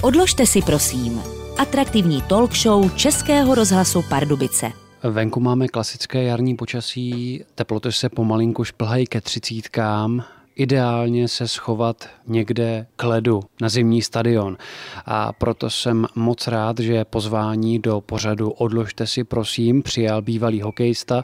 Odložte si prosím. Atraktivní talk show Českého rozhlasu Pardubice. Venku máme klasické jarní počasí, teploty se pomalinku šplhají ke 30. Ideálně se schovat někde k ledu na zimní stadion. A proto jsem moc rád, že pozvání do pořadu Odložte si prosím přijal bývalý hokejista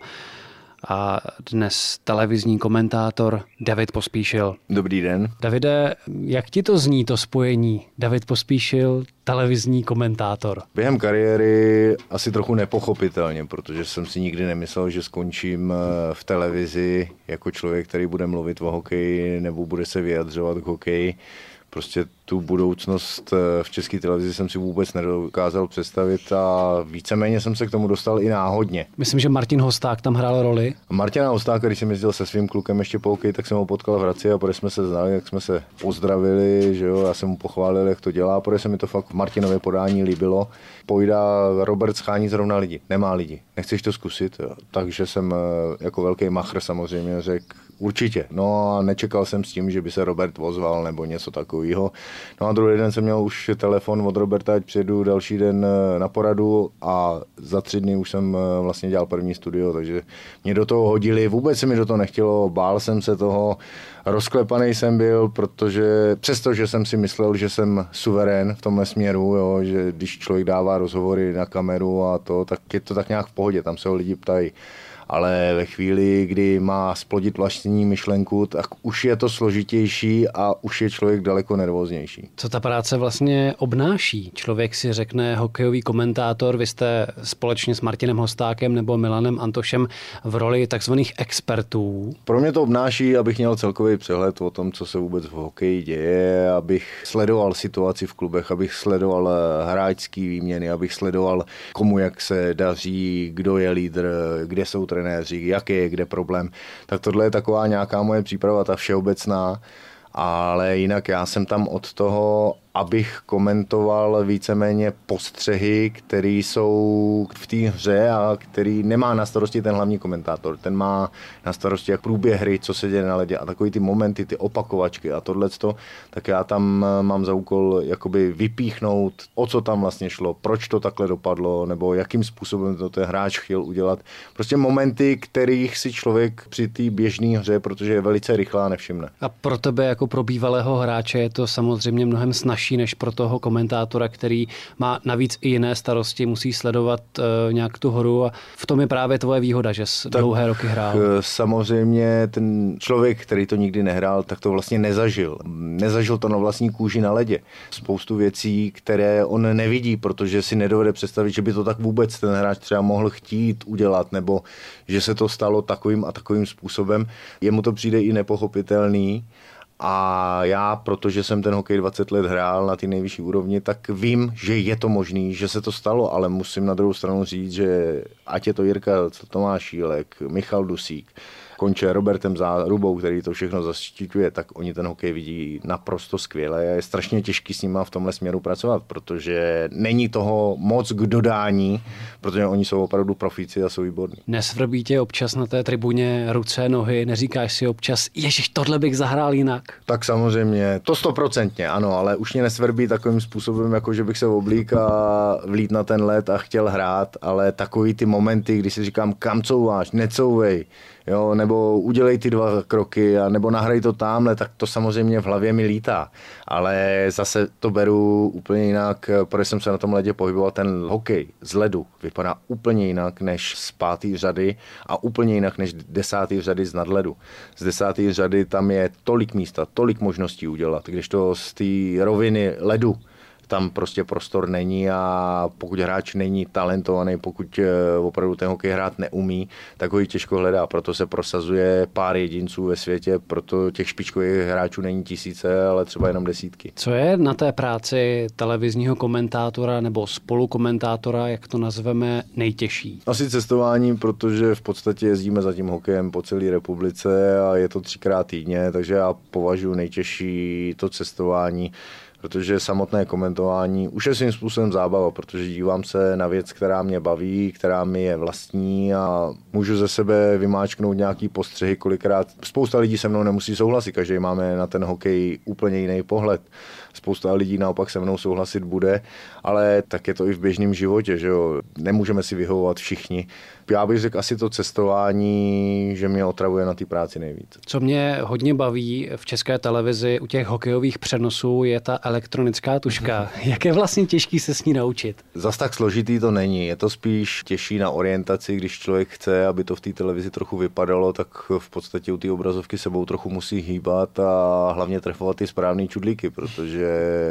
a dnes televizní komentátor David Pospíšil. Dobrý den. Davide, jak ti to zní, to spojení David Pospíšil, televizní komentátor? Během kariéry asi trochu nepochopitelně, protože jsem si nikdy nemyslel, že skončím v televizi jako člověk, který bude mluvit o hokeji nebo bude se vyjadřovat k hokeji. Prostě tu budoucnost v České televizi jsem si vůbec nedokázal představit a víceméně jsem se k tomu dostal i náhodně. Myslím, že Martin Hosták tam hrál roli. Martina Hostáka, když jsem jezdil se svým klukem ještě po hokeji, tak jsem ho potkal v Hradci a protože jsme se znali, jak jsme se pozdravili, že jo, já jsem mu pochválil, jak to dělá, protože se mi to fakt v Martinově podání líbilo. Pojdá, Robert schání zrovna lidi, nemá lidi, nechceš to zkusit, jo. Takže jsem jako velký machr samozřejmě řekl, určitě. No a nečekal jsem s tím, že by se Robert ozval nebo něco takového. No a druhý den jsem měl už telefon od Roberta, ať přijedu další den na poradu a za 3 dny už jsem vlastně dělal první studio, takže mě do toho hodili, vůbec se mi do toho nechtělo, bál jsem se toho, rozklepaný jsem byl, protože přestože jsem si myslel, že jsem suverén v tomhle směru, jo, že když člověk dává rozhovory na kameru a to, tak je to tak nějak v pohodě, tam se ho lidi ptají. Ale ve chvíli, kdy má splodit vlastní myšlenku, tak už je to složitější a už je člověk daleko nervóznější. Co ta práce vlastně obnáší? Člověk si řekne hokejový komentátor, vy jste společně s Martinem Hostákem nebo Milanem Antošem v roli takzvaných expertů. Pro mě to obnáší, abych měl celkový přehled o tom, co se vůbec v hokeji děje, abych sledoval situaci v klubech, abych sledoval hráčský výměny, abych sledoval komu jak se daří, kdo je lídr, kde jsou trenéři, jaký je kde problém. Tak tohle je taková nějaká moje příprava, ta všeobecná, ale jinak já jsem tam od toho, abych komentoval víceméně postřehy, které jsou v té hře a který nemá na starosti ten hlavní komentátor. Ten má na starosti jak průběh hry, co se děje na ledě a takový ty momenty, ty opakovačky a tohleto, tak já tam mám za úkol jakoby vypíchnout, o co tam vlastně šlo, proč to takhle dopadlo, nebo jakým způsobem to ten hráč chtěl udělat. Prostě momenty, kterých si člověk při té běžné hře, protože je velice rychlá, nevšimne. A pro tebe jako pro bývalého hráče je to samozřejmě mnohem snazší než pro toho komentátora, který má navíc i jiné starosti, musí sledovat nějak tu hru a v tom je právě tvoje výhoda, že jsi dlouhé roky hrál. Samozřejmě ten člověk, který to nikdy nehrál, tak to vlastně nezažil. Nezažil to na vlastní kůži na ledě. Spoustu věcí, které on nevidí, protože si nedovede představit, že by to tak vůbec ten hráč třeba mohl chtít udělat, nebo že se to stalo takovým a takovým způsobem. Jemu to přijde i nepochopitelný. A já, protože jsem ten hokej 20 let hrál na té nejvyšší úrovni, tak vím, že je to možný, že se to stalo, ale musím na druhou stranu říct, že ať je to Jirka Tomáš Šílek, Michal Dusík, konče Robertem Zárubou, který to všechno zaštiťuje, tak oni ten hokej vidí naprosto skvěle a je strašně těžký s nima v tomhle směru pracovat, protože není toho moc k dodání, protože oni jsou opravdu profíci a jsou výborní. Nesvrbí tě občas na té tribuně ruce, nohy, neříkáš si občas, ježiš, tohle bych zahrál jinak? Tak samozřejmě, to 100%, ano, ale už mě nesvrbí takovým způsobem, jako že bych se oblík a vlít na ten led a chtěl hrát, ale takový ty momenty, kdy si říkám, kam couváš, necouvej, jo, nebo udělej ty 2 kroky, a nebo nahraj to tamhle, tak to samozřejmě v hlavě mi lítá. Ale zase to beru úplně jinak, protože jsem se na tom ledě pohyboval, ten hokej z ledu vypadá úplně jinak než z 5. řady a úplně jinak než 10. řady z nadledu. Z 10. řady tam je tolik místa, tolik možností udělat, když to z té roviny ledu tam prostě prostor není a pokud hráč není talentovaný, pokud opravdu ten hokej hrát neumí, tak ho i těžko hledá. Proto se prosazuje pár jedinců ve světě, proto těch špičkových hráčů není tisíce, ale třeba jenom desítky. Co je na té práci televizního komentátora nebo spolukomentátora, jak to nazveme, nejtěžší? Asi cestování, protože v podstatě jezdíme za tím hokejem po celé republice a je to 3krát týdně, takže já považuji nejtěžší to cestování. protože samotné komentování už je svým způsobem zábava, protože dívám se na věc, která mě baví, která mi je vlastní a můžu ze sebe vymáčknout nějaký postřehy, kolikrát spousta lidí se mnou nemusí souhlasit, každý máme na ten hokej úplně jiný pohled. Spousta lidí naopak se mnou souhlasit bude, ale tak je to i v běžném životě, že jo? Nemůžeme si vyhovovat všichni. Já bych řekl asi to cestování, že mě otravuje na té práci nejvíc. Co mě hodně baví v České televizi u těch hokejových přenosů je ta elektronická tužka. Jak je vlastně těžký se s ní naučit? Zas tak složitý to není. Je to spíš těžší na orientaci, když člověk chce, aby to v té televizi trochu vypadalo, tak v podstatě u té obrazovky sebou trochu musí hýbat a hlavně trefovat ty správné čudlíky, protože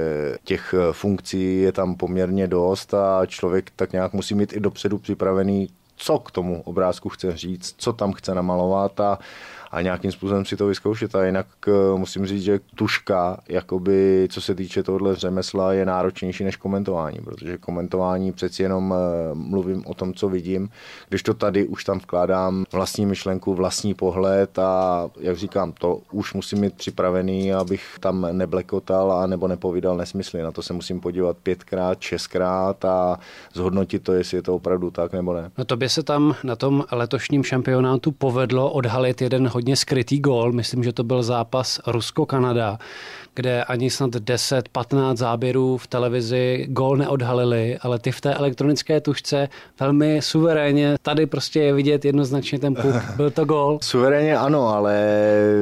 těch funkcí je tam poměrně dost a člověk tak nějak musí mít i dopředu připravený, co k tomu obrázku chce říct, co tam chce namalovat a nějakým způsobem si to vyzkoušet. A jinak musím říct, že tužka, jakoby, co se týče tohohle řemesla, je náročnější než komentování, protože komentování přeci jenom mluvím o tom, co vidím, když to tady už tam vkládám vlastní myšlenku, vlastní pohled a jak říkám, to už musím mít připravený, abych tam neblekotal a nebo nepovídal nesmysly. Na to se musím podívat 5x, 6x a zhodnotit to, jestli je to opravdu tak nebo ne. No tobě se tam na tom letošním šampionátu povedlo odhalit jeden hodně skrytý gól. Myslím, že to byl zápas Rusko-Kanada, kde ani snad 10-15 záběrů v televizi gól neodhalili, ale ty v té elektronické tužce velmi suverénně. Tady prostě je vidět jednoznačně ten puk. Byl to gól? Suverénně ano, ale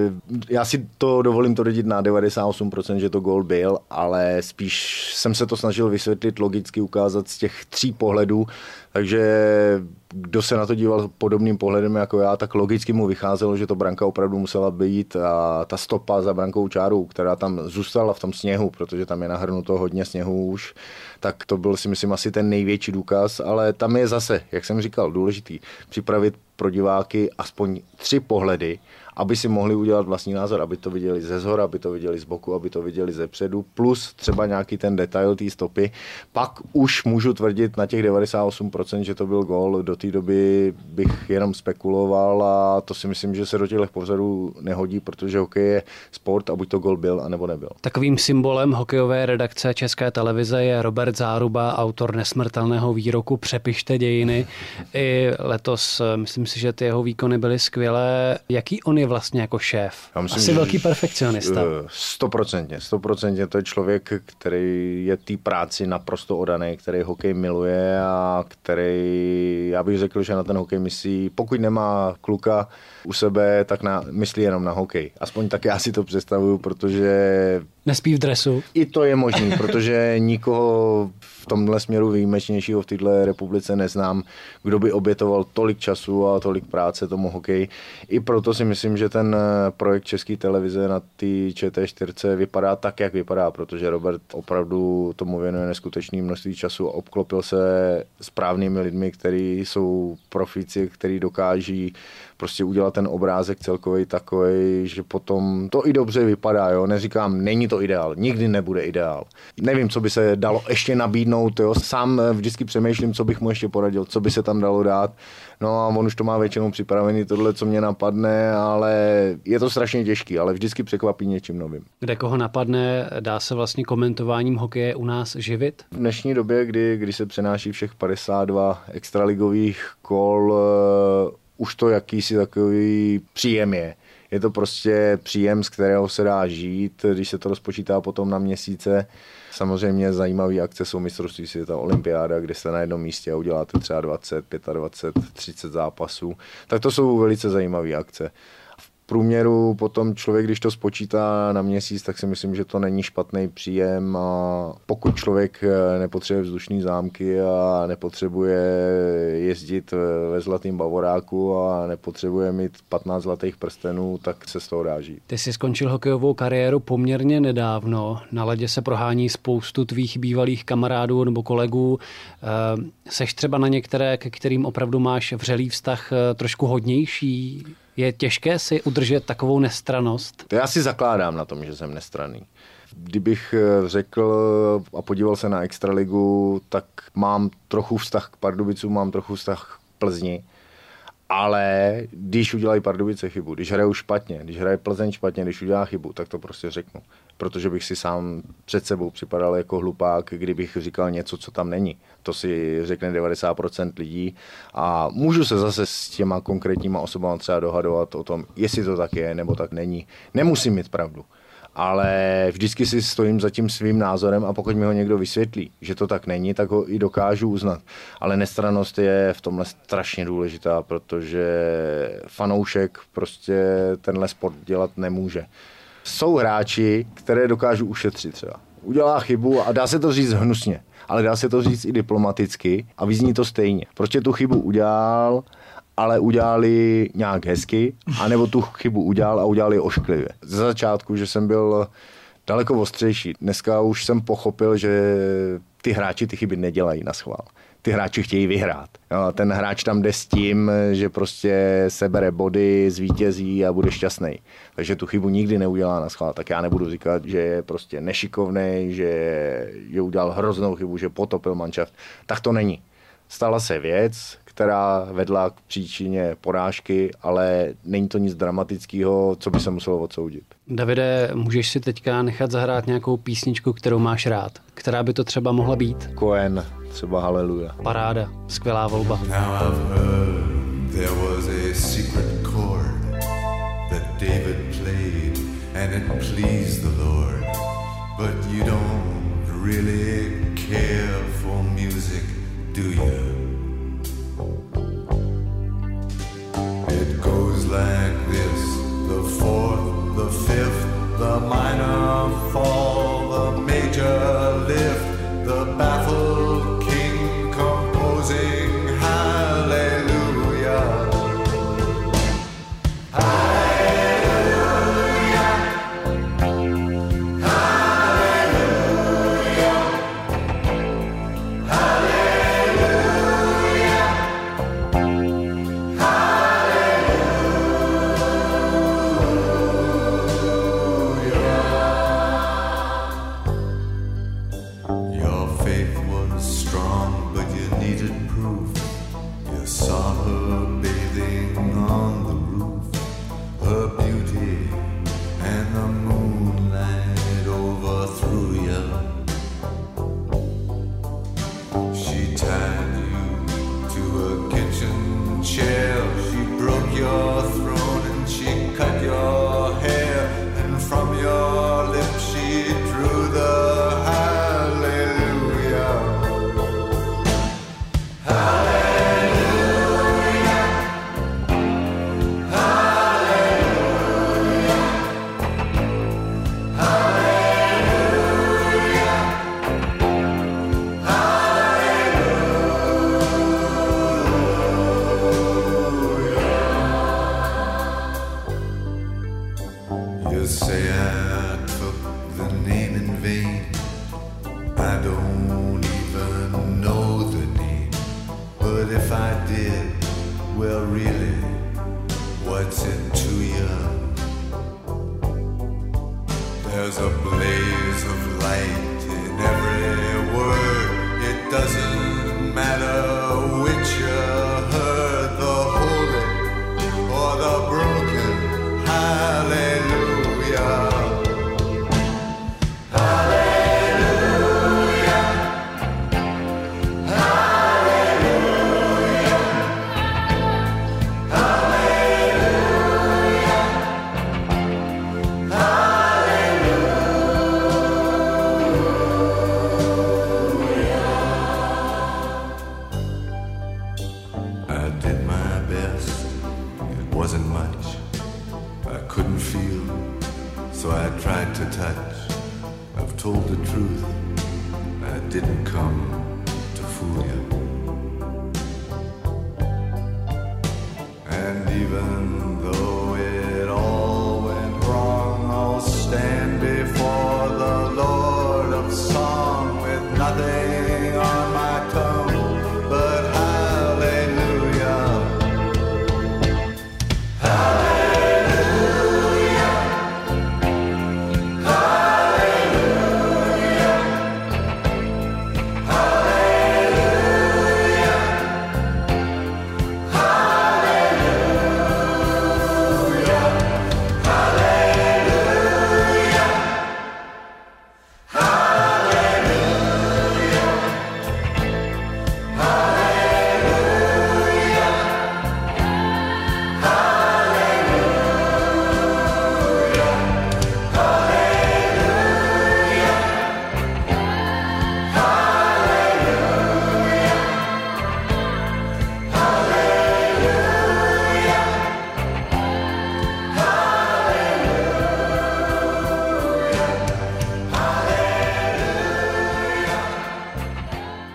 já si to dovolím tvrdit na 98%, že to gól byl, ale spíš jsem se to snažil vysvětlit, logicky ukázat z těch 3 pohledů, takže kdo se na to díval podobným pohledem jako já, tak logicky mu vycházelo, že to branka opravdu musela být a ta stopa za brankou čárou, která tam zůstala v tom sněhu, protože tam je nahrnuto hodně sněhu už, tak to byl si myslím asi ten největší důkaz, ale tam je zase, jak jsem říkal, důležitý připravit pro diváky aspoň 3 pohledy, aby si mohli udělat vlastní názor, aby to viděli ze zhora, aby to viděli z boku, aby to viděli ze předu, plus třeba nějaký ten detail té stopy. Pak už můžu tvrdit na těch 98%, že to byl gól. Do té doby bych jenom spekuloval a to si myslím, že se do těchto pořadů nehodí, protože hokej je sport a buď to gól byl, anebo nebyl. Takovým symbolem hokejové redakce České televize je Robert Záruba, autor nesmrtelného výroku Přepište dějiny. I letos myslím si, že ty jeho výkony byly skvělé. Jaký on je vlastně jako šéf? Myslím, asi velký perfekcionista. 100%. To je člověk, který je té práci naprosto oddaný, který hokej miluje a který, já bych řekl, že na ten hokej myslí, pokud nemá kluka u sebe, tak myslí jenom na hokej. Aspoň tak já si to představuju, protože nespí v dresu. I to je možný, protože nikoho v tomhle směru výjimečnějšího v této republice neznám, kdo by obětoval tolik času a tolik práce tomu hokeji. I proto si myslím, že ten projekt České televize na té ČT4 vypadá tak, jak vypadá, protože Robert opravdu tomu věnuje neskutečné množství času a obklopil se správnými lidmi, kteří jsou profíci, kteří dokáží prostě udělat ten obrázek celkový takový, že potom to i dobře vypadá. Jo? Neříkám, není to ideál, nikdy nebude ideál. Nevím, co by se dalo ještě nabídnout, jo? Sám vždycky přemýšlím, co bych mu ještě poradil, co by se tam dalo dát. No a on už to má většinou připravený tohle, co mě napadne, ale je to strašně těžký, ale vždycky překvapí něčím novým. Kde koho napadne, dá se vlastně komentováním hokeje u nás živit? V dnešní době, kdy se přenáší všech 52 extraligových kol, už to jakýsi takový příjem je. Je to prostě příjem, z kterého se dá žít, když se to rozpočítá potom na měsíce. Samozřejmě zajímavé akce jsou mistrovství světa, olympiáda, kde jste na jednom místě a uděláte třeba 20, 25, 30 zápasů. Tak to jsou velice zajímavé akce. V průměru potom člověk, když to spočítá na měsíc, tak si myslím, že to není špatný příjem a pokud člověk nepotřebuje vzdušný zámky a nepotřebuje jezdit ve zlatým bavoráku a nepotřebuje mít 15 zlatých prstenů, tak se z toho dá žít. Ty jsi skončil hokejovou kariéru poměrně nedávno. Na ledě se prohání spoustu tvých bývalých kamarádů nebo kolegů. Seš třeba na některé, ke kterým opravdu máš vřelý vztah, trošku hodnější? Je těžké si udržet takovou nestrannost? To já si zakládám na tom, že jsem nestranný. Kdybych řekl a podíval se na extraligu, tak mám trochu vztah k Pardubicům, mám trochu vztah k Plzni, Ale když udělají Pardubice chybu, když hrajou špatně, když hraje Plzeň špatně, když udělá chybu, tak to prostě řeknu. Protože bych si sám před sebou připadal jako hlupák, kdybych říkal něco, co tam není. To si řekne 90% lidí a můžu se zase s těma konkrétníma osobama třeba dohadovat o tom, jestli to tak je nebo tak není. Nemusím mít pravdu. Ale vždycky si stojím za tím svým názorem a pokud mi ho někdo vysvětlí, že to tak není, tak ho i dokážu uznat. Ale nestrannost je v tomhle strašně důležitá, protože fanoušek prostě tenhle sport dělat nemůže. Jsou hráči, které dokážu ušetřit třeba. Udělá chybu a dá se to říct hnusně, ale dá se to říct i diplomaticky a vyzní to stejně. Prostě tu chybu udělal, ale udělali nějak hezky, anebo tu chybu udělal a udělali ošklivě. Ze začátku, že jsem byl daleko ostřejší. Dneska už jsem pochopil, že ty hráči ty chyby nedělají na schvál. Ty hráči chtějí vyhrát. Jo, ten hráč tam jde s tím, že prostě sebere body, zvítězí a bude šťastný. Takže tu chybu nikdy neudělá na schvál. Tak já nebudu říkat, že je prostě nešikovnej, že udělal hroznou chybu, že potopil manšaft. Tak to není. Stala se věc, která vedla k příčině porážky, ale není to nic dramatického, co by se muselo odsoudit. Davide, můžeš si teďka nechat zahrát nějakou písničku, kterou máš rád? Která by to třeba mohla být? Cohen, třeba Haleluja. Paráda, skvělá volba. Now I've heard there was a secret chord that David played and it pleased the Lord. But you don't really care for music, do you? It goes like this, the fourth, the fifth, the minor fall, the major lift, the baffled king composing hallelujah.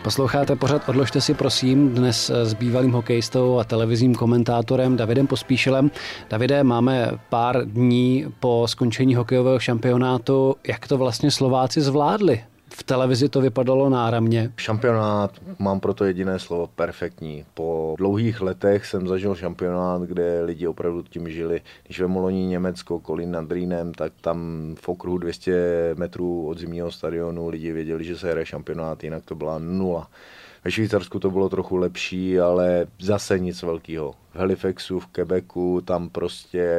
Posloucháte pořad Odložte si prosím, dnes s bývalým hokejistou a televizním komentátorem Davidem Pospíšilem. Davide, máme pár dní po skončení hokejového šampionátu. Jak to vlastně Slováci zvládli? V televizi to vypadalo náramně. Šampionát, mám proto jediné slovo, perfektní. Po dlouhých letech jsem zažil šampionát, kde lidi opravdu tím žili. Když vemu loni Německo, Kolín nad Rýnem, tak tam v okruhu 200 metrů od zimního stadionu lidi věděli, že se hraje šampionát, jinak to byla 0. Ve Švýcarsku to bylo trochu lepší, ale zase nic velkého. V Halifaxu, v Quebecu, tam prostě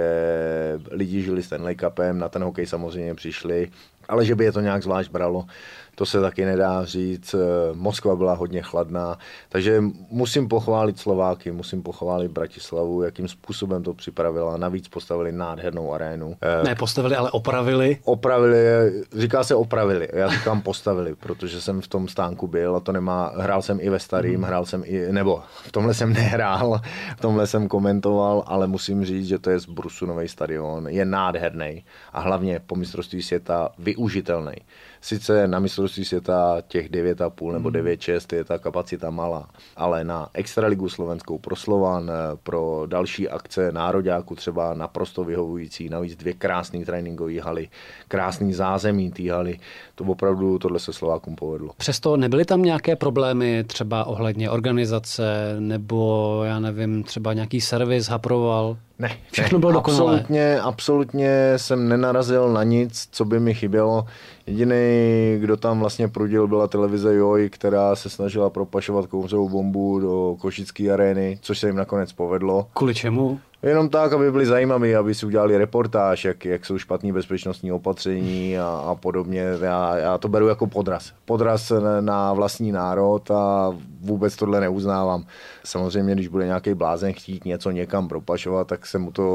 lidi žili Stanley Cupem, na ten hokej samozřejmě přišli, ale že by je to nějak zvlášť bralo, to se taky nedá říct. Moskva byla hodně chladná, takže musím pochválit Slováky, musím pochválit Bratislavu, jakým způsobem to připravila. Navíc postavili nádhernou arénu. Ne postavili, ale opravili. Opravili, říká se opravili, já říkám postavili, protože jsem v tom stánku byl a to nemá, hrál jsem i ve starým, hrál jsem i, nebo v tomhle jsem nehrál, v tomhle jsem komentoval, ale musím říct, že to je Brusunový stadion, je nádherný a hlavně po mistrovství světa využitelný. Sice na mistrovství světa těch 9,5 nebo 9,6 je ta kapacita malá, ale na extraligu slovenskou pro Slovan, pro další akce nároďáku třeba naprosto vyhovující, navíc 2 krásné tréninkové haly, krásný zázemí té haly, to opravdu tohle se Slovákům povedlo. Přesto nebyly tam nějaké problémy třeba ohledně organizace nebo já nevím, třeba nějaký servis haproval? Ne, všechno bylo dokonalé. Absolutně jsem nenarazil na nic, co by mi chybělo. Jediný, kdo tam vlastně prudil, byla televize Joj, která se snažila propašovat kouřovou bombu do košické arény, což se jim nakonec povedlo. Kvůli čemu? Jenom tak, aby byli zajímaví, aby si udělali reportáž, jak jsou špatný bezpečnostní opatření a podobně. Já to beru jako podraz. Podraz na vlastní národ a vůbec tohle neuznávám. Samozřejmě, když bude nějaký blázen chtít něco někam propašovat, tak se mu to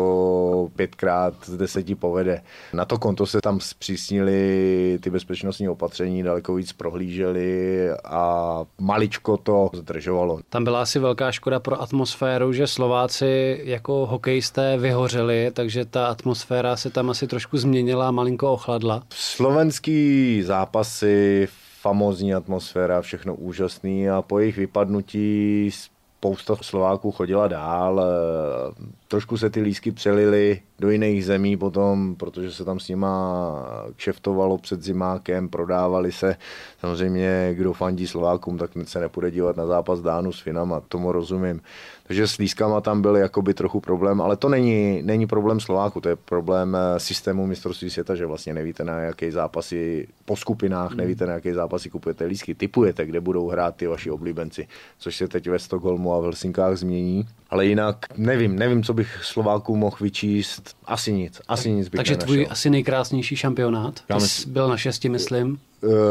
5x z 10 povede. Na to konto se tam zpřísnili ty bezpečnostní opatření, daleko víc prohlíželi a maličko to zdržovalo. Tam byla asi velká škoda pro atmosféru, že Slováci jako hokejisté vyhořeli, takže ta atmosféra se tam asi trošku změnila a malinko ochladla. Slovenský zápasy, famózní atmosféra, všechno úžasný a po jejich vypadnutí spousta Slováků chodila dál. Trošku se ty lístky přelily do jiných zemí potom, protože se tam s nima kšeftovalo před zimákem, prodávali se. Samozřejmě, kdo fandí Slovákům, tak se nepůjde dívat na zápas Dánů s Finama, tomu rozumím. Takže s lístkama tam byl jakoby trochu problém, ale to není problém Slováku, to je problém systému mistrovství světa, že vlastně nevíte, na jaké zápasy po skupinách, nevíte, na jaké zápasy kupujete lístky, tipujete, kde budou hrát ty vaši oblíbenci, což se teď ve Stockholmu a v Helsinkách změní. Ale jinak nevím, co bych Slovákům mohl vyčíst, asi nic bych Takže nenašel. tvůj asi nejkrásnější šampionát? Ty jsi byl na 6, myslím.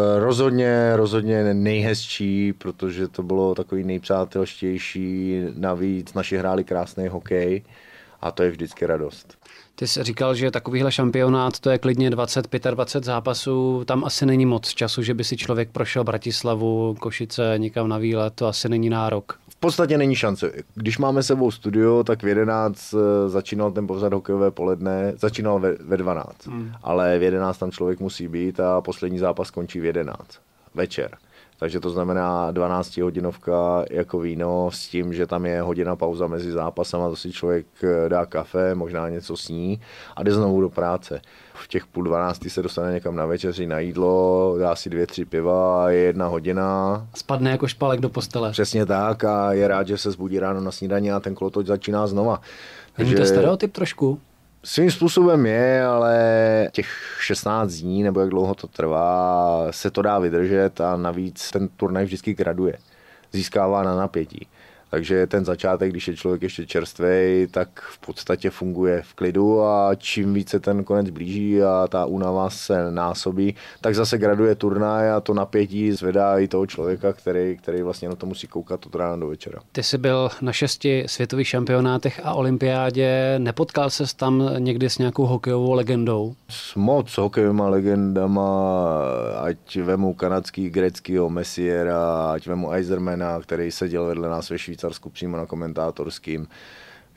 Rozhodně nejhezčí, protože to bylo takový nejpřátelštější, navíc naši hráli krásný hokej a to je vždycky radost. Ty jsi říkal, že takovýhle šampionát, to je klidně 20-25 zápasů, tam asi není moc času, že by si člověk prošel Bratislavu, Košice, někam na výlet, to asi není nárok. V podstatě není šance. Když máme sebou studio, tak v 11 začínal ten pořad hokejové poledne, začínal ve 12, ale v 11 tam člověk musí být a poslední zápas končí v 11 večer. Takže to znamená 12hodinovka jako víno s tím, že tam je hodina pauza mezi zápasama, to si člověk dá kafe, možná něco sní a jde znovu do práce. V těch 11:30 se dostane někam na večeři, na jídlo, dá si 2-3 piva a je 1 hodina. Spadne jako špalek do postele. Přesně tak a je rád, že se zbudí ráno na snídani a ten kolotoč začíná znova. Není to stereotyp trošku? Svým způsobem je, ale těch 16 dní, nebo jak dlouho to trvá, se to dá vydržet a navíc ten turnaj vždycky graduje. Získává na napětí. Takže ten začátek, když je člověk ještě čerstvej, tak v podstatě funguje v klidu a čím více ten konec blíží a ta únava se násobí, tak zase graduje turnaj a to napětí zvedá i toho člověka, který vlastně na to musí koukat od rána do večera. Ty jsi byl na 6 světových šampionátech a olympiádě. Nepotkal ses tam někdy s nějakou hokejovou legendou? S moc hokejovýma legendama, ať vemu kanadský, greckýho Messiera, ať vemu Eisermana, který seděl vedle nás ve Švýcarsku přímo na komentátorským.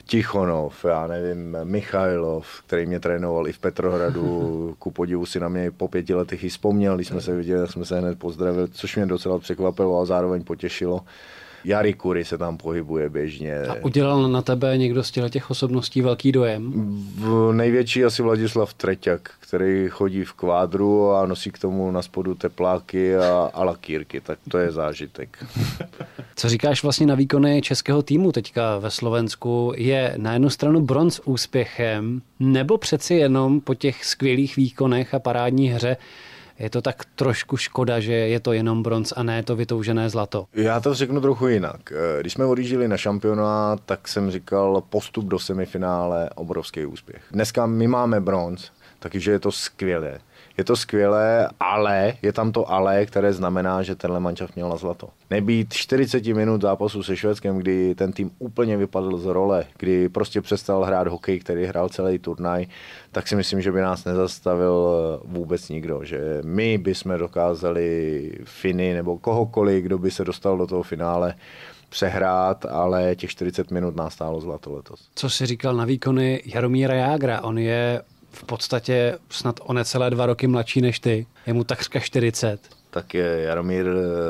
Tichonov, já nevím, Michailov, který mě trénoval i v Petrohradu, ku podivu si na mě po 5 letech i vzpomněl, když jsme se viděli, jsme se hned pozdravili, což mě docela překvapilo a zároveň potěšilo. Jari Kuri se tam pohybuje běžně. A udělal na tebe někdo z těch osobností velký dojem? Největší asi Vladislav Treťak, který chodí v kvádru a nosí k tomu na spodu tepláky a lakírky, tak to je zážitek. Co říkáš vlastně na výkony českého týmu teďka ve Slovensku? Je na jednu stranu bronz úspěchem, nebo přeci jenom po těch skvělých výkonech a parádní hře je to tak trošku škoda, že je to jenom bronz a ne to vytoužené zlato? Já to řeknu trochu jinak. Když jsme odjížděli na šampionát, tak jsem říkal postup do semifinále, obrovský úspěch. Dneska my máme bronz, takže je to skvělé. Je to skvělé, ale je tam to ale, které znamená, že tenhle mančaft měl na zlato. Nebýt 40 minut zápasu se Švédskem, kdy ten tým úplně vypadl z role, kdy prostě přestal hrát hokej, který hrál celý turnaj, tak si myslím, že by nás nezastavil vůbec nikdo. Že my bychom dokázali Finy nebo kohokoliv, kdo by se dostal do toho finále, přehrát, ale těch 40 minut nás stálo zlato letos. Co jsi říkal na výkony Jaromíra Jágra? On je v podstatě snad o necelé 2 roky mladší než ty. Je mu takřka 40. Tak Jaromír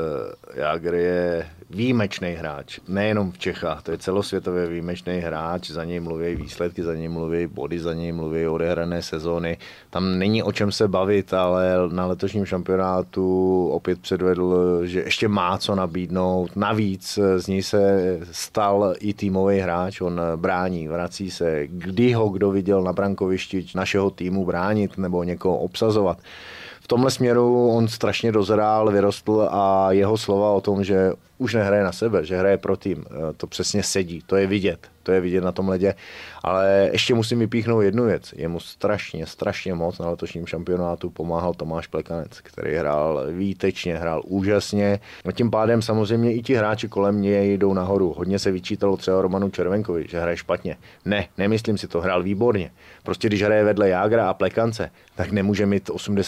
Jágr je výjimečný hráč. Nejenom v Čechách, to je celosvětově výjimečný hráč. Za něj mluví výsledky, za něj mluví body, za něj mluví odehrané sezóny. Tam není o čem se bavit, ale na letošním šampionátu opět předvedl, že ještě má co nabídnout. Navíc z něj se stal i týmový hráč. On brání, vrací se. Kdy ho kdo viděl na brankovišti našeho týmu bránit nebo někoho obsazovat. V tomhle směru on strašně dozrál, vyrostl a jeho slova o tom, že už nehraje na sebe, že hraje pro tým, to přesně sedí, to je vidět na tom ledě, ale ještě musím vypíchnout jednu věc, jemu strašně moc na letošním šampionátu pomáhal Tomáš Plekanec, který hrál výtečně, hrál úžasně, a tím pádem samozřejmě i ti hráči kolem něj jdou nahoru, hodně se vyčítalo třeba Romanu Červenkovi, že hraje špatně, nemyslím si to, hrál výborně, prostě když hraje vedle Jágra a Plekance, tak nemůže mít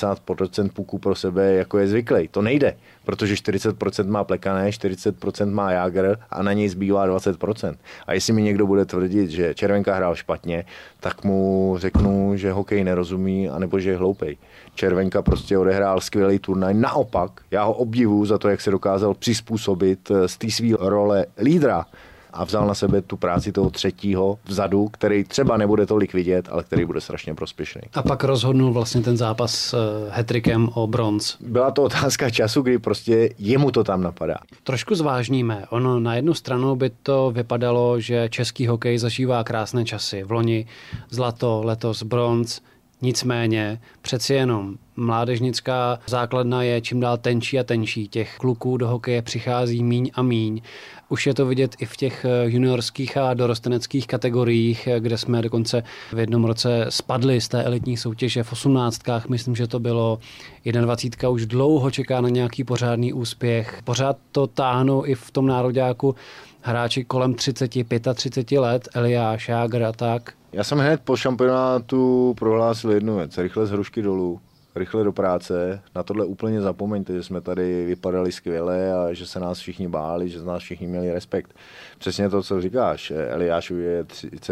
80% puku pro sebe, jako je zvyklý, to nejde, protože 40% má Plekanec, 40% má Jágr a na něj zbývá 20%. A jestli mi někdo bude tvrdit, že Červenka hrál špatně, tak mu řeknu, že hokej nerozumí, anebo že je hloupej. Červenka prostě odehrál skvělý turnaj. Naopak, já ho obdivuju za to, jak se dokázal přizpůsobit z té své role lídra a vzal na sebe tu práci toho třetího vzadu, který třeba nebude tolik vidět, ale který bude strašně prospěšný. A pak rozhodnul vlastně ten zápas s hat-trickem o bronz. Byla to otázka času, kdy prostě jemu to tam napadá. Trošku zvážníme. Ono na jednu stranu by to vypadalo, že český hokej zažívá krásné časy. Vloni zlato, letos bronz. Nicméně přeci jenom mládežnická základna je čím dál tenčí a tenčí. Těch kluků do hokeje přichází míň a míň. Už je to vidět i v těch juniorských a dorosteneckých kategoriích, kde jsme dokonce v jednom roce spadli z té elitní soutěže v 18. Myslím, že to bylo 21. Už dlouho čeká na nějaký pořádný úspěch. Pořád to táhnou i v tom nároďáku hráči kolem 30, 35 let, Eliáš, Jágr a tak. Já jsem hned po šampionátu prohlásil jednu věc. Rychle z hrušky dolů, rychle do práce. Na tohle úplně zapomeňte, že jsme tady vypadali skvěle a že se nás všichni báli, že z nás všichni měli respekt. Přesně to, co říkáš. Eliášovi je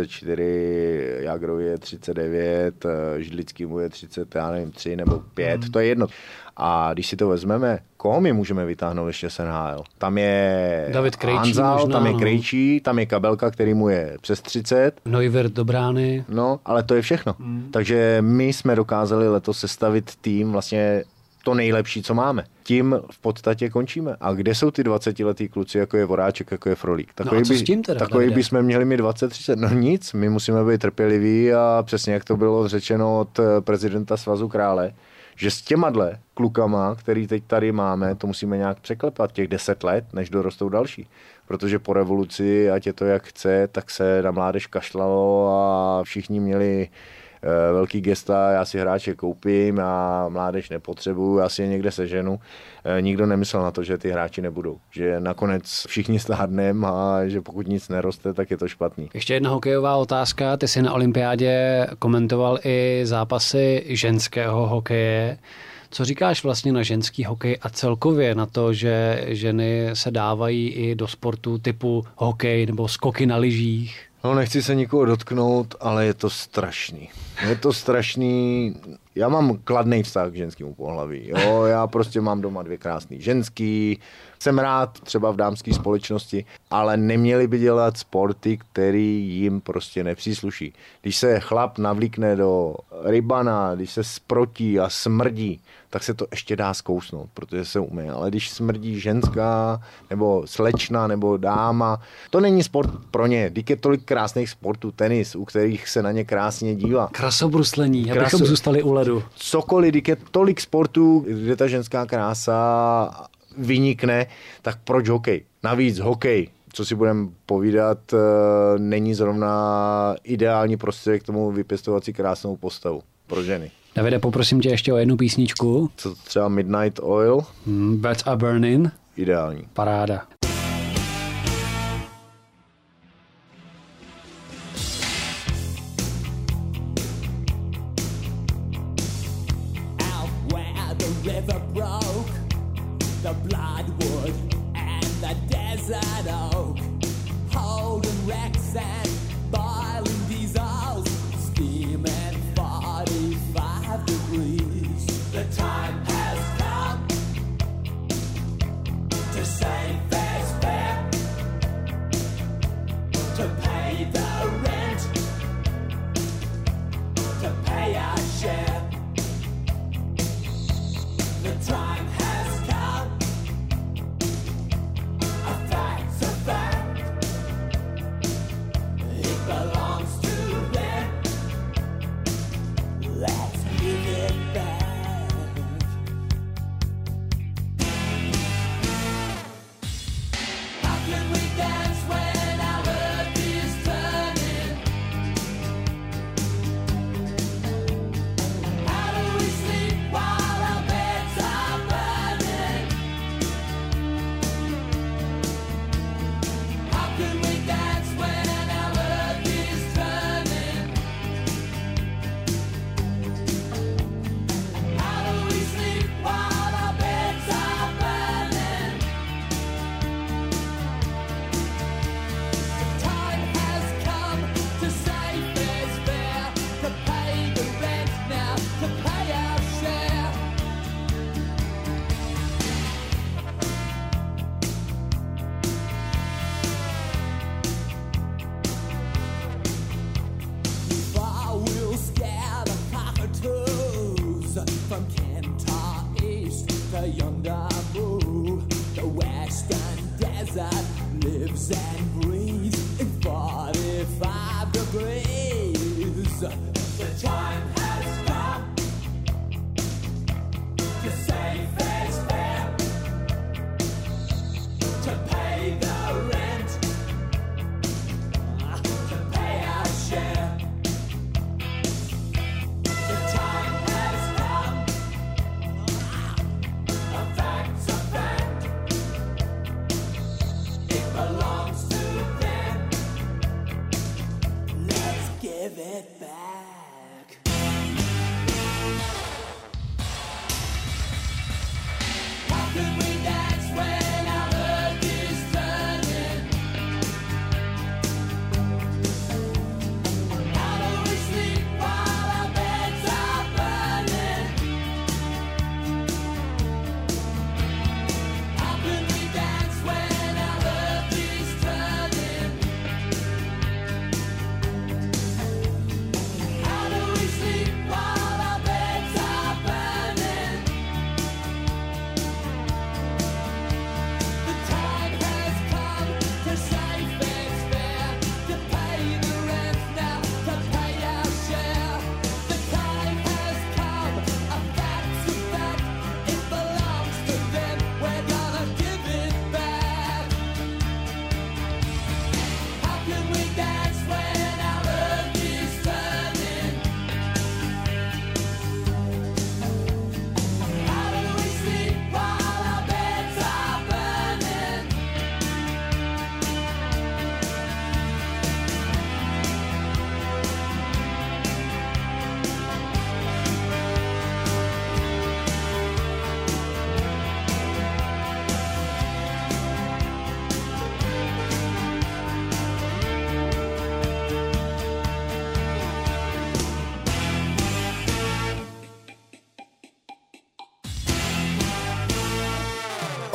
34, Jágrovi je 39, Židlickýmu je 33 nebo 5, to je jedno. A když si to vezmeme, koho my můžeme vytáhnout ještě z NHL? Tam je David Krejčí, Hanzal, možná, tam je Krejčí, tam je Kabelka, který mu je přes 30. Neuwirth do brány. No, ale to je všechno. Takže my jsme dokázali letos sestavit tým vlastně to nejlepší, co máme. Tím v podstatě končíme. A kde jsou ty 20letý kluci, jako je Voráček, jako je Frolík? Takový bychom měli mít 20-30. No nic, my musíme být trpěliví a přesně jak to bylo řečeno od prezidenta Svazu Krále, že s těmadle klukama, který teď tady máme, to musíme nějak překlepat těch 10 let, než dorostou další. Protože po revoluci, ať je to jak chce, tak se na mládež kašlalo a všichni měli velký gesta, já si hráče koupím a mládež nepotřebuju, já si je někde seženu. Nikdo nemyslel na to, že ty hráči nebudou. Že nakonec všichni stárneme a že pokud nic neroste, tak je to špatný. Ještě jedna hokejová otázka. Ty jsi na olympiádě komentoval i zápasy ženského hokeje. Co říkáš vlastně na ženský hokej a celkově na to, že ženy se dávají i do sportu typu hokej nebo skoky na lyžích? No, nechci se nikoho dotknout, ale je to strašný. Je to strašný. Já mám kladný vztah k ženskému pohlaví. Jo, já prostě mám doma 2 krásný ženský. Jsem rád třeba v dámské společnosti, ale neměli by dělat sporty, který jim prostě nepřísluší. Když se chlap navlíkne do rybana, když se sprotí a smrdí, tak se to ještě dá zkousnout, protože se umí. Ale když smrdí ženská, nebo slečna, nebo dáma, to není sport pro ně. Když je tolik krásných sportů, tenis, u kterých se na ně krásně dívá. Krasobruslení, abychom zůstali u ledu. Cokoliv, když je tolik sportů, kde ta ženská krása vynikne, tak proč hokej? Navíc hokej, co si budeme povídat, není zrovna ideální prostředek k tomu vypěstovat si krásnou postavu pro ženy. Davide, poprosím tě ještě o jednu písničku. Co třeba Midnight Oil? Bats Are Burning. Ideální. Paráda. The bloodwood and the desert oak, holding wrecks and boiling diesels, steaming 45 degrees. The time has come to save fair's fair, to pay the rent, to pay our share. The time has come. From Kentar East to yonder move, the western desert lives and breathes in 45 degrees. The time has come to save fair's fair, to pay the rent, to pay our share. Give it back.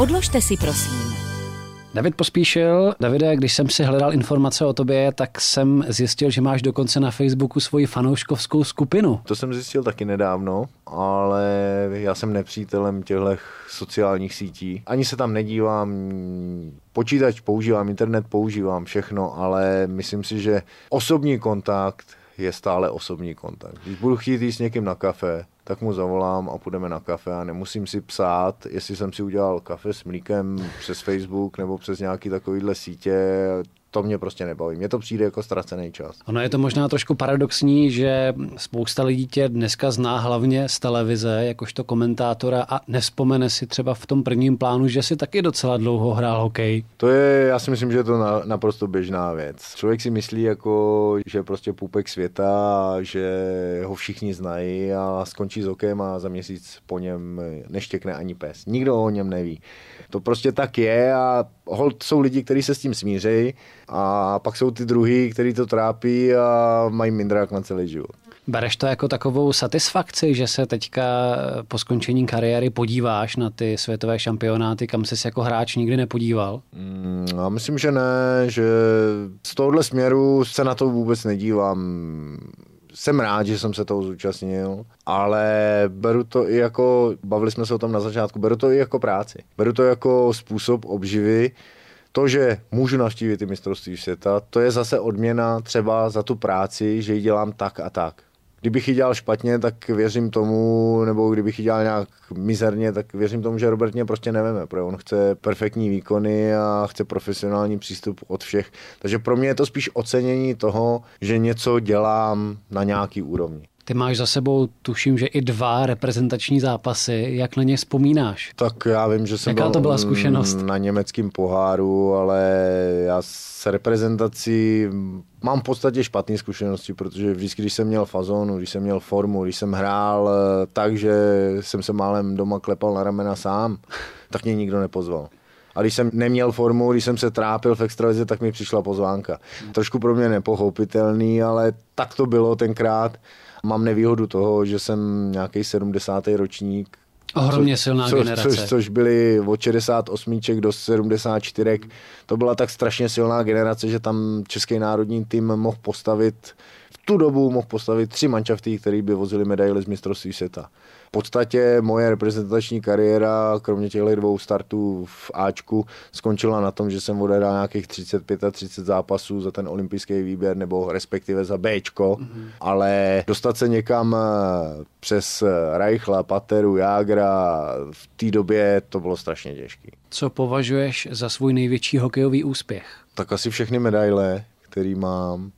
Odložte si prosím. David Pospíšil. Davide, když jsem si hledal informace o tobě, tak jsem zjistil, že máš dokonce na Facebooku svoji fanouškovskou skupinu. To jsem zjistil taky nedávno, ale já jsem nepřítelem těchto sociálních sítí. Ani se tam nedívám, počítač používám, internet používám, všechno, ale myslím si, že osobní kontakt je stále osobní kontakt. Když budu chtít jít s někým na kafe, tak mu zavolám a půjdeme na kafe a nemusím si psát, jestli jsem si udělal kafe s mlíkem přes Facebook nebo přes nějaký takovýhle sítě. To mě prostě nebaví. Mně to přijde jako ztracený čas. Ono je to možná trošku paradoxní, že spousta lidí tě dneska zná hlavně z televize, jakožto komentátora a nevzpomene si třeba v tom prvním plánu, že si taky docela dlouho hrál hokej. To je, já si myslím, že je to naprosto běžná věc. Člověk si myslí, jako, že je prostě půpek světa, že ho všichni znají a skončí s hokejem a za měsíc po něm neštěkne ani pes. Nikdo o něm neví. To prostě tak je a holt jsou lidi, kteří se s tím smířejí a pak jsou ty druhý, kteří to trápí a mají mindrák na celý život. Bereš to jako takovou satisfakci, že se teďka po skončení kariéry podíváš na ty světové šampionáty, kam jsi jako hráč nikdy nepodíval? Já myslím, že ne, že z tohohle směru se na to vůbec nedívám. Jsem rád, že jsem se toho zúčastnil, ale beru to i jako, bavili jsme se o tom na začátku, beru to i jako práci. Beru to jako způsob obživy. To, že můžu navštívit ty mistrovství světa, to je zase odměna třeba za tu práci, že ji dělám tak a tak. Kdybych ji dělal špatně, tak věřím tomu, nebo kdybych ji dělal nějak mizerně, tak věřím tomu, že Robert mě prostě neveme, protože on chce perfektní výkony a chce profesionální přístup od všech. Takže pro mě je to spíš ocenění toho, že něco dělám na nějaký úrovni. Ty máš za sebou, tuším, že i 2 reprezentační zápasy. Jak na ně vzpomínáš? Tak já vím, že jsem Jaká to byla zkušenost? Na německém poháru, ale já s reprezentací mám v podstatě špatné zkušenosti, protože vždycky, když jsem měl fazonu, když jsem měl formu, když jsem hrál tak, že jsem se málem doma klepal na ramena sám, tak mě nikdo nepozval. A když jsem neměl formu, když jsem se trápil v extralize, tak mi přišla pozvánka. Trošku pro mě nepochopitelný, ale tak to bylo tenkrát. Mám nevýhodu toho, že jsem nějaký 70. ročník. Ohromně silná generace. Což byly od 68 do 74. To byla tak strašně silná generace, že tam český národní tým mohl postavit, v tu dobu mohl postavit 3 manšafty, který by vozili medaile z mistrovství světa. V podstatě moje reprezentační kariéra, kromě těchto 2 startů v Ačku, skončila na tom, že jsem odehrál nějakých 35 a 30 zápasů za ten olympijský výběr, nebo respektive za Bčko, ale dostat se někam přes Reichla, Pateru, Jágra, v té době to bylo strašně těžké. Co považuješ za svůj největší hokejový úspěch? Tak asi všechny medaile, který mám.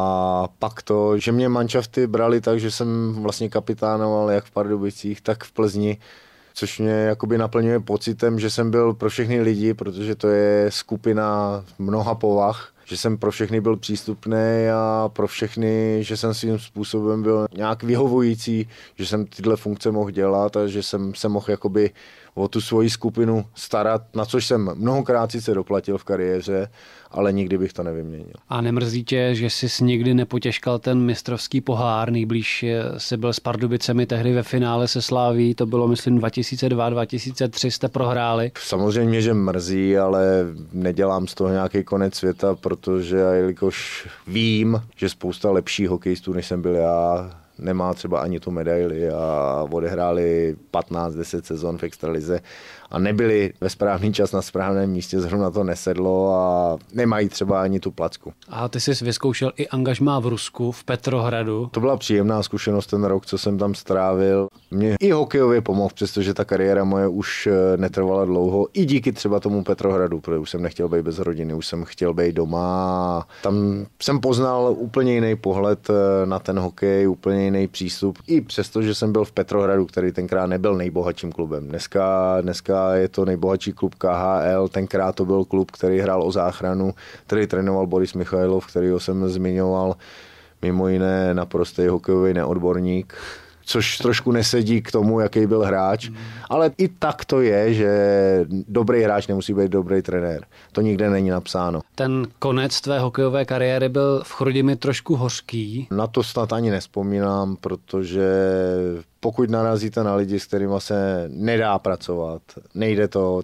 A pak to, že mě manšafty brali tak, že jsem vlastně kapitánoval jak v Pardubicích, tak v Plzni, což mě jakoby naplňuje pocitem, že jsem byl pro všechny lidi, protože to je skupina mnoha povah, že jsem pro všechny byl přístupný a pro všechny, že jsem svým způsobem byl nějak vyhovující, že jsem tyhle funkce mohl dělat a že jsem se mohl jakoby o tu svoji skupinu starat, na což jsem mnohokrát sice doplatil v kariéře, ale nikdy bych to nevyměnil. A nemrzí tě, že jsi nikdy nepotěžkal ten mistrovský pohár, nejblíž jsi byl s Pardubicemi tehdy ve finále se Slaví, to bylo myslím 2002-2003 jste prohráli. Samozřejmě, že mrzí, ale nedělám z toho nějaký konec světa, protože jelikož vím, že spousta lepších hokejistů, než jsem byl já, nemá třeba ani tu medaili a odehráli 15-10 sezon v extralize a nebyli ve správný čas na správném místě, zrovna to nesedlo a nemají třeba ani tu placku. A ty jsi vyzkoušel i angažmá v Rusku, v Petrohradu. To byla příjemná zkušenost ten rok, co jsem tam strávil. Mě i hokejově pomohl, přestože ta kariéra moje už netrvala dlouho. I díky třeba tomu Petrohradu, protože už jsem nechtěl být bez rodiny, už jsem chtěl být doma. Tam jsem poznal úplně jiný pohled na ten hokej, úplně jiný přístup. I přesto, že jsem byl v Petrohradu, který tenkrát nebyl nejbohatším klubem. Dneska je to nejbohatší klub KHL, tenkrát to byl klub, který hrál o záchranu, který trénoval Boris Michailov, kterýho jsem zmiňoval, mimo jiné naprostý hokejový neodborník, což trošku nesedí k tomu, jaký byl hráč, ale i tak to je, že dobrý hráč nemusí být dobrý trenér. To nikde není napsáno. Ten konec tvé hokejové kariéry byl v Chrudimi trošku hořký. Na to snad ani nevzpomínám, protože pokud narazíte na lidi, s kterými se nedá pracovat, nejde to, tak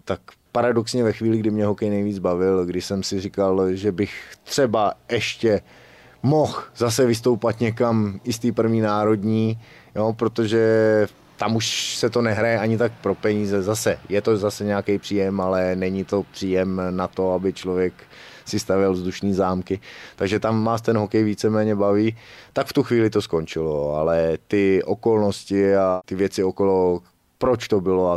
paradoxně ve chvíli, kdy mě hokej nejvíc bavil, kdy jsem si říkal, že bych třeba ještě mohl zase vystoupat někam i z té první národní, jo, protože tam už se to nehraje ani tak pro peníze. Zase je to zase nějaký příjem, ale není to příjem na to, aby člověk si stavěl vzdušný zámky. Takže tam vás ten hokej víceméně baví. Tak v tu chvíli to skončilo, ale ty okolnosti a ty věci okolo, proč to bylo a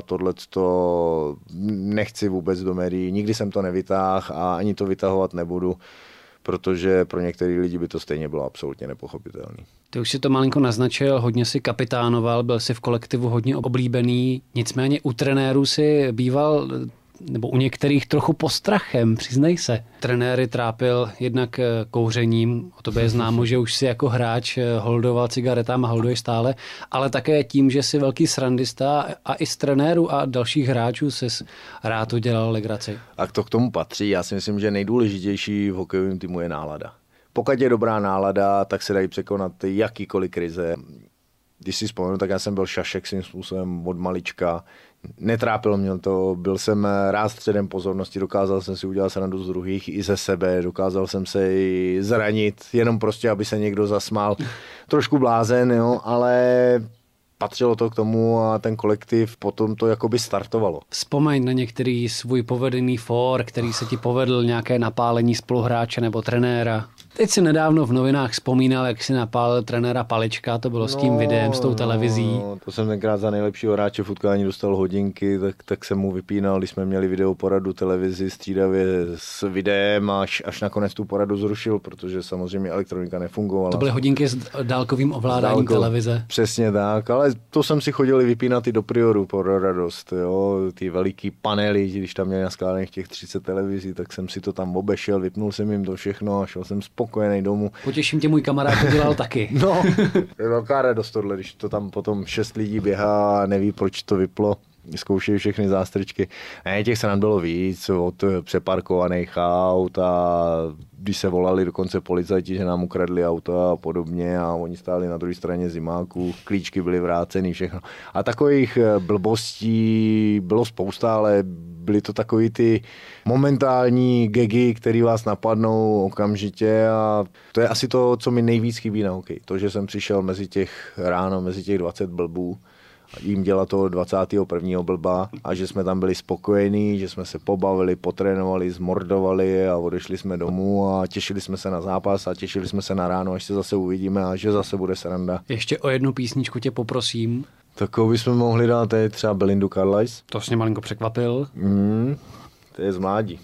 tohleto nechci vůbec do médií. Nikdy jsem to nevytáhl a ani to vytahovat nebudu, protože pro některé lidi by to stejně bylo absolutně nepochopitelné. Ty už si to malinko naznačil, hodně si kapitánoval, byl si v kolektivu hodně oblíbený, nicméně u trenérů si býval, nebo u některých trochu postrachem, přiznej se. Trenéry trápil jednak kouřením, o tobě je známo, že už si jako hráč holdoval cigaretám a holduješ stále, ale také tím, že jsi velký srandista a i z trenérů a dalších hráčů jsi rád udělal legraci. A to k tomu patří. Já si myslím, že nejdůležitější v hokejovém týmu je nálada. Pokud je dobrá nálada, tak se dají překonat jakýkoliv krize. Když si vzpomenu, tak já jsem byl šašek svým způsobem od malička. Netrápilo mě to, byl jsem rád středem pozornosti, dokázal jsem si udělat srandu z druhých i ze sebe, dokázal jsem se i zranit, jenom prostě, aby se někdo zasmál. Trošku blázen, jo, ale patřilo to k tomu a ten kolektiv potom to jakoby startovalo. Vzpomeň na některý svůj povedený fór, který se ti povedl, nějaké napálení spoluhráče nebo trenéra. Teď si nedávno v novinách vzpomínal, jak si napálil trenéra Palička, to bylo s tím videem, s tou televizí. To jsem tenkrát za nejlepšího hráče v utkání dostal hodinky, tak jsem mu vypínal, když jsme měli videoporadu televizi střídavě s videem, až nakonec tu poradu zrušil, protože samozřejmě elektronika nefungovala. To byly hodinky s dálkovým ovládáním televize. Přesně tak, ale to jsem si chodil vypínat i do Prioru pro radost, jo, ty veliký panely, když tam měli naskládaných těch 30 televizí, tak jsem si to tam obešel, vypnul jsem jim to všechno a šel jsem spokojený domů. Potěším tě, můj kamarád to dělal taky. No, je velká radost tohle, když to tam potom 6 lidí běhá a neví, proč to vyplo. Zkoušejí všechny zástrčky. Ne, těch srand bylo víc, od přeparkovaných aut a když se volali dokonce policajti, že nám ukradli auta a podobně a oni stáli na druhé straně zimáků, klíčky byly vráceny, všechno. A takových blbostí bylo spousta, ale byly to takový ty momentální gagy, které vás napadnou okamžitě a to je asi to, co mi nejvíc chybí na hokej. To, že jsem přišel mezi těch 20 blbů, jim dělat toho 21. blba a že jsme tam byli spokojení, že jsme se pobavili, potrénovali, zmordovali a odešli jsme domů a těšili jsme se na zápas a těšili jsme se na ráno, až se zase uvidíme a že zase bude sranda. Ještě o jednu písničku tě poprosím. Takovou bychom mohli dát, to je třeba Belindu Carlisle. To jsi mě malinko překvapil. To je z mládí.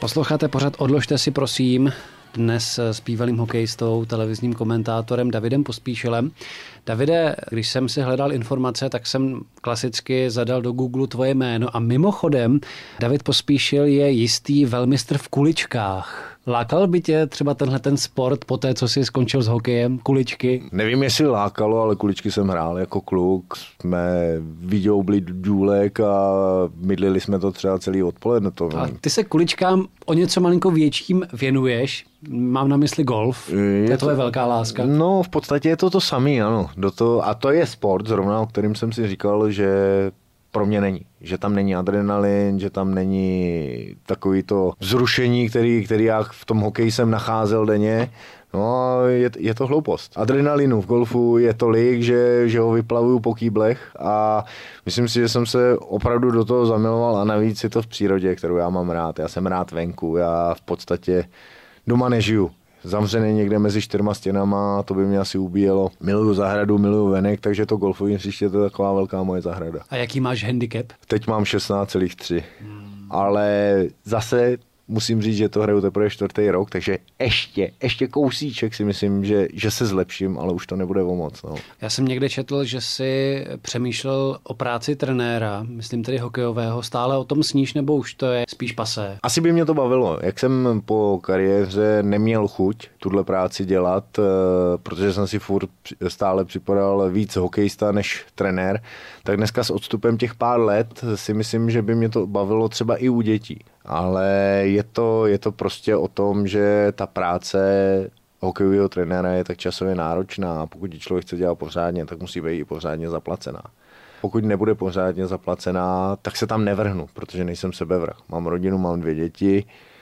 Posloucháte pořad Odložte si prosím, dnes s bývalým hokejistou, televizním komentátorem Davidem Pospíšilem. Davide, když jsem si hledal informace, tak jsem klasicky zadal do Google tvoje jméno a mimochodem David Pospíšil je jistý velmistr v kuličkách. Lákal by tě třeba tenhle ten sport po té, co jsi skončil s hokejem, kuličky? Nevím, jestli lákalo, ale kuličky jsem hrál jako kluk. Jsme vyďoubli důlek a mydlili jsme to třeba celý odpoledne. A ty se kuličkám o něco malinko větším věnuješ. Mám na mysli golf. To je tvoje velká láska. No, v podstatě je to samý, ano. A to je sport, zrovna o kterým jsem si říkal, že pro mě není. Že tam není adrenalin, že tam není takový to vzrušení, který já v tom hokeji jsem nacházel denně. No a je to hloupost. Adrenalinu v golfu je tolik, že ho vyplavuju po kýblech a myslím si, že jsem se opravdu do toho zamiloval a navíc je to v přírodě, kterou já mám rád. Já jsem rád venku, já v podstatě doma nežiju. Zavřený někde mezi 4 stěnama, to by mě asi ubíjelo. Miluju zahradu, miluju venek, takže to golfové hřiště to je taková velká moje zahrada. A jaký máš handicap? Teď mám 16,3. Ale zase musím říct, že to hraju teprve 4. rok, takže ještě kousíček si myslím, že se zlepším, ale už to nebude o moc. No. Já jsem někde četl, že jsi přemýšlel o práci trenéra, myslím tedy hokejového. Stále o tom sníš, nebo už to je spíš pasé? Asi by mě to bavilo. Jak jsem po kariéře neměl chuť tuhle práci dělat, protože jsem si furt stále připadal víc hokejista než trenér, tak dneska s odstupem těch pár let si myslím, že by mě to bavilo třeba i u dětí. Ale je to prostě o tom, že ta práce hokejového trenéra je tak časově náročná a pokud ji člověk chce dělat pořádně, tak musí být i pořádně zaplacená. Pokud nebude pořádně zaplacená, tak se tam nevrhnu, protože nejsem sebevrah. Mám rodinu, mám 2 děti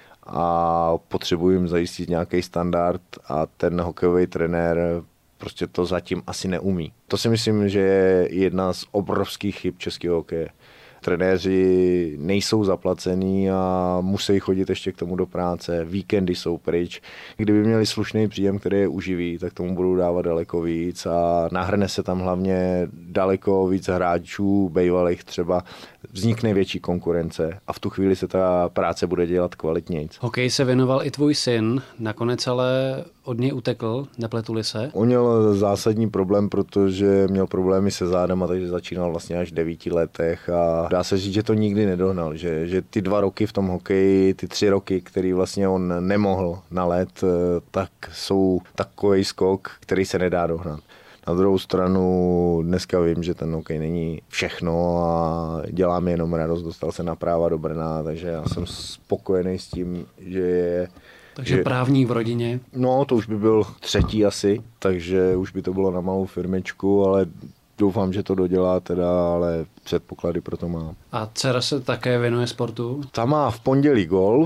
a potřebuji jim zajistit nějaký standard a ten hokejový trenér prostě to zatím asi neumí. To si myslím, že je jedna z obrovských chyb českého hokeje. Trenéři nejsou zaplacený a musí chodit ještě k tomu do práce, víkendy jsou pryč. Kdyby měli slušný příjem, který je uživí, tak tomu budou dávat daleko víc a nahrne se tam hlavně daleko víc hráčů, bývalých třeba, vznikne větší konkurence a v tu chvíli se ta práce bude dělat kvalitnějc. Hokej se věnoval i tvůj syn, nakonec ale od něj utekl, nepletuli se? On měl zásadní problém, protože měl problémy se zádama, takže začínal vlastně až v 9 letech a dá se říct, že to nikdy nedohnal, že ty 2 roky v tom hokeji, ty 3 roky, který vlastně on nemohl na led, tak jsou takový skok, který se nedá dohnat. Na druhou stranu dneska vím, že ten hokej není všechno a dělá mi jenom radost, dostal se na práva do Brna, takže já jsem spokojený s tím, že je... Takže právník v rodině? No, to už by byl 3. asi, takže už by to bylo na malou firmičku, ale doufám, že to dodělá teda, ale předpoklady pro to mám. A dcera se také věnuje sportu? Ta má v pondělí golf,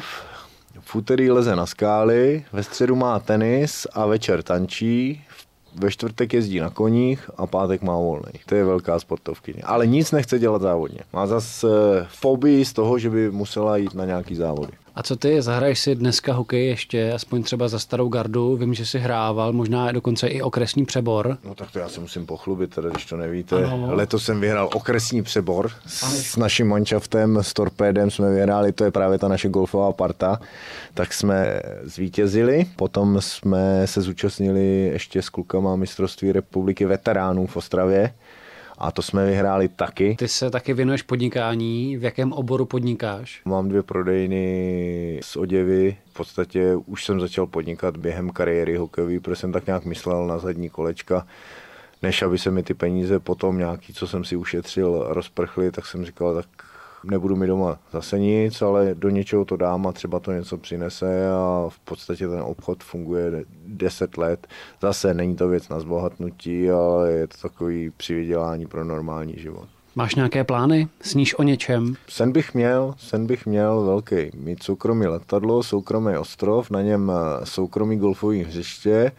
v úterý leze na skály, ve středu má tenis a večer tančí, ve čtvrtek jezdí na koních a pátek má volný. To je velká sportovkyně. Ale nic nechce dělat závodně. Má zase fobii z toho, že by musela jít na nějaký závody. A co ty, zahraješ si dneska hokej ještě, aspoň třeba za starou gardu, vím, že jsi hrával, možná dokonce i okresní přebor. No tak to já se musím pochlubit, teda, když to nevíte. Ano. Letos jsem vyhrál okresní přebor s naším manšaftem, s Torpédem jsme vyhráli, to je právě ta naše golfová parta, tak jsme zvítězili. Potom jsme se zúčastnili ještě s klukama mistrovství republiky veteránů v Ostravě. A to jsme vyhráli taky. Ty se taky věnuješ podnikání. V jakém oboru podnikáš? Mám 2 prodejny z oděvy. V podstatě už jsem začal podnikat během kariéry hokejové, protože jsem tak nějak myslel na zadní kolečka. Než aby se mi ty peníze potom nějaký, co jsem si ušetřil, rozprchly, tak jsem říkal, tak nebudu mi doma zase nic, ale do něčeho to dám a třeba to něco přinese a v podstatě ten obchod funguje 10 let. Zase není to věc na zbohatnutí, ale je to takový přivydělání pro normální život. Máš nějaké plány? Sníš o něčem? Sen bych měl velký. Mít soukromý letadlo, soukromý ostrov, na něm soukromý golfový hřiště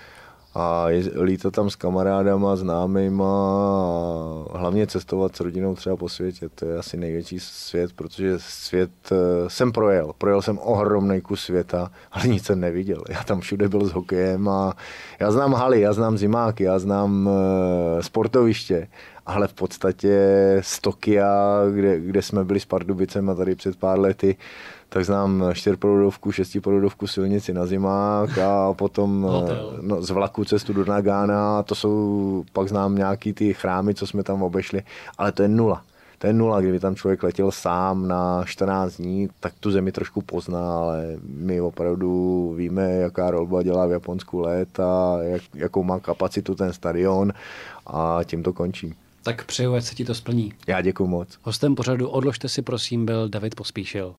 a lítat tam s kamarádama, známejma a hlavně cestovat s rodinou třeba po světě. To je asi největší svět, protože svět jsem projel. Projel jsem ohromný kus světa, ale nic jsem neviděl. Já tam všude byl s hokejem a já znám haly, já znám zimáky, já znám sportoviště, ale v podstatě z Tokia, kde jsme byli s Pardubicem a tady před pár lety, tak znám 4proudovku, 6proudovku silnici na zimák a potom z vlaku cestu do Nagána, pak znám nějaký ty chrámy, co jsme tam obešli, ale to je nula. To je nula, kdyby tam člověk letěl sám na 14 dní, tak tu zemi trošku pozná, ale my opravdu víme, jaká Rolba dělá v Japonsku let a jakou má kapacitu ten stadion a tím to končí. Tak přeju, ať se ti to splní. Já děkuju moc. Hostem pořadu Odložte si prosím byl David Pospíšil.